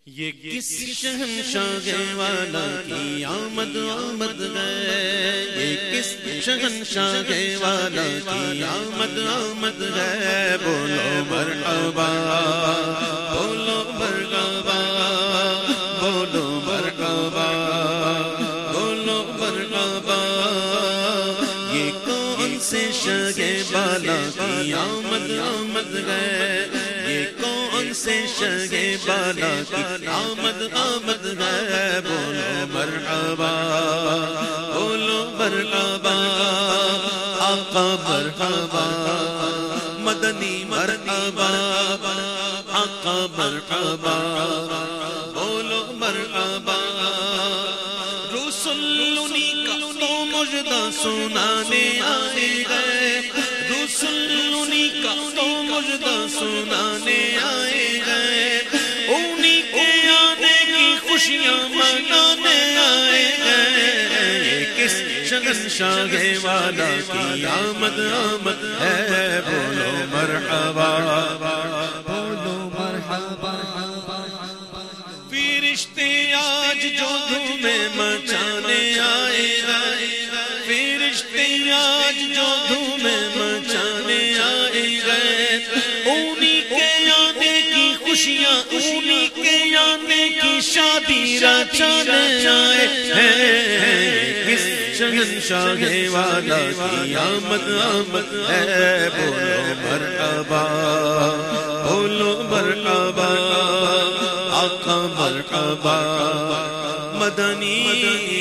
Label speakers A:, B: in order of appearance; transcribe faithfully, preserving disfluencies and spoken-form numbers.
A: یہ کس شہنشاہ والا کی آمد آمد ہے، یہ کس شہنشاہ والا کی آمد آمد ہے، بولو مرحبا بولو مرحبا بولو مرحبا بولو مرحبا، یہ کون سے شاہ والا کی آمد آمد ہے، یہ کون سے شاہ بالا کی آمد آمد ہے، بولو مرحبا بولو مرحبا آقا مرحبا مدنی مرحبا آقا مرحبا بولو مرحبا، رسول انہی کا تو مجدہ سنانے آئے گئے، رسول انہی کا تو مجدہ سنانے آئے گئے، انہی کے آنے کی خوشیاں منانے آئے گئے، یہ کس شہنشاہ والا کی آمد آمد ہے، بولو مرحبا بولو مرحبا، فرشتے آج جو دھومیں مچانے آئے گئے، فرشتے آج جو دھومیں مچانے آئے گئے، انہی کے آنے کی خوشیاں انہی کے آنے کی شادی رچانے آئے ہیں، کس شہنشاہ والا کی آمد آمد ہے، بولو مرحبا بولو مرحبا آقا مرحبا مدنی